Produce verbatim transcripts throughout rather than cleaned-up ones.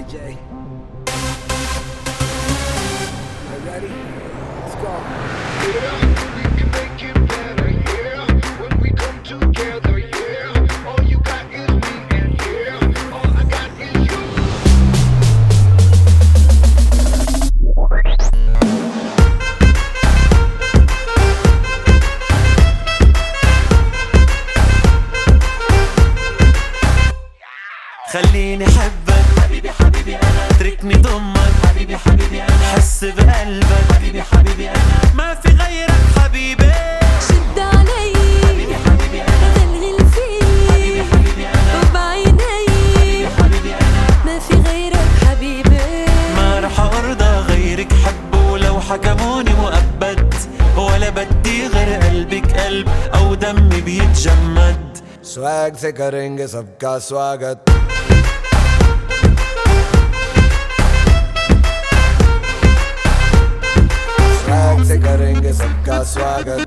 J. You ready? Let's go. Yeah, we can make it better, yeah. When we come together, yeah. All you got is me, and yeah, all I got is you. خليني احبك حبيبي حبيبي انا، اتركني ضمك حبيبي حبيبي انا، حس بقلبك حبيبي حبيبي انا، ما في غيرك حبيبي. شد علي حبيبي حبيبي انا، غلغل فيي حبيبي حبيبي انا، وبعيني حبيبي حبيبي انا، ما في غيرك حبيبي. ما رح ارضى غيرك حب ولو حكموني مؤبد، ولا بدي غير قلبك قلب او دمي بيتجمد. Swag से करेंगे सबका स्वागत. Swag से करेंगे सबका स्वागत.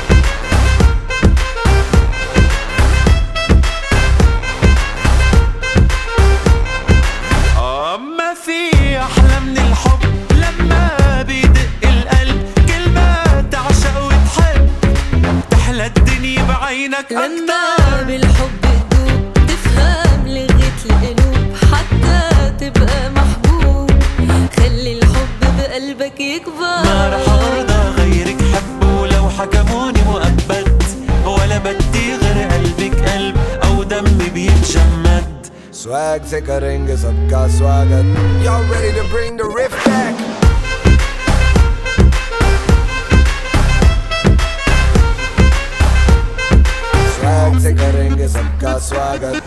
آه ما في أحلى من الحب لما بيدق القلب، كل ما تعشق وتحب تحلى الدنيا بعينك لما أكتر. بالحب تدوب تفهم لغة القلوب، حتى تبقى محبوب. خلي الحب بقلبك يكبر. ما رح أرضى غيرك حب ولو حكموني مؤبد، ولا بدي غير قلبك قلب أو دمي بيتجمد. Swag से करेंगे सबका स्वागत. Y'all ready to bring the riff back? Swag से करेंगे सबका स्वागत.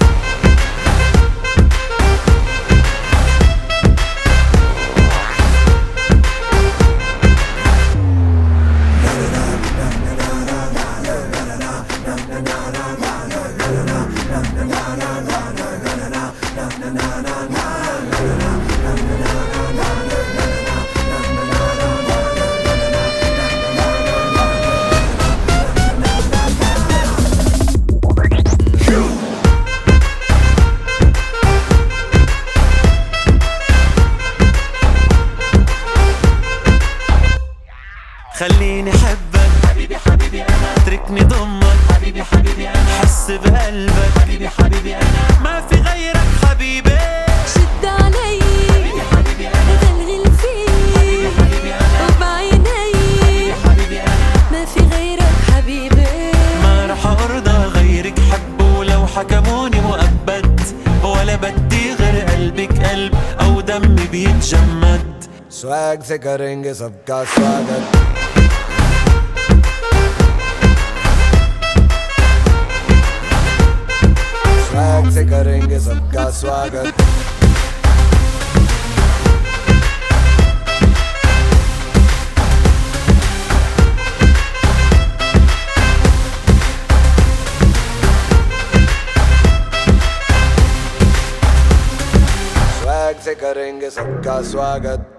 خليني احبك حبيبي حبيبي انا، اتركني ضمك حبيبي حبيبي انا، حس بقلبك حبيبي حبيبي انا، ما في غيرك حبيبي. شد علي حبيبي حبيبي انا، غلغل فيي حبيبي حبيبي انا، وبعيني حبيبي حبيبي انا، ما في غيرك حبيبي. ما رح ارضى غيرك حب ولو حكموني مؤبد، ولا بدي غير قلبك قلب او دمي بيتجمد. Swag से करेंगे सबका स्वागत. Swag से करेंगे सबका स्वागत. Swag से करेंगे सबका स्वागत.